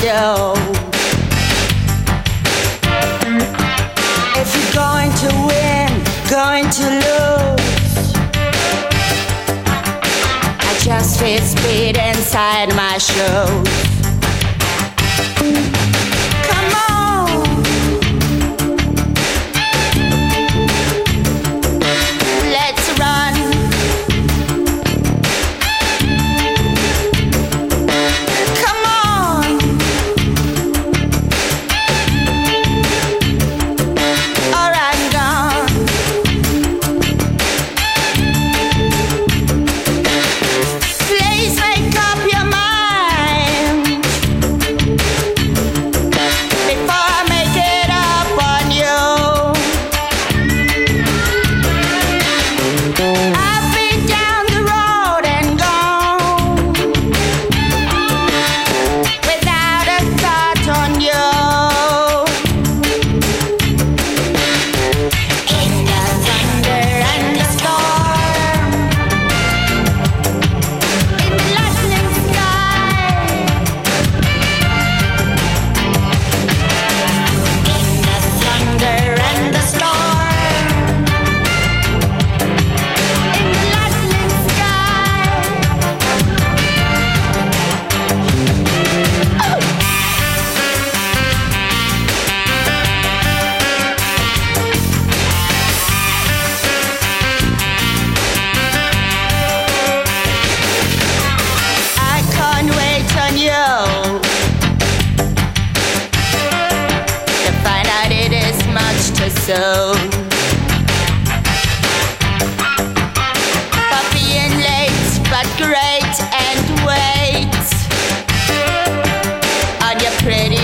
show. If you're going to win, going to lose, I just feel speed inside my shoes. Come on, let's run. Come on, or I'm gone. Please make up your mind before I make it up on you. I've been down the road and gone without a thought on you. In the thunder and the storm, in the lightning sky, in the thunder and the storm, in the lightning sky. I can't wait on you to find out it is much too soon. For being late, but great, and wait on your pretty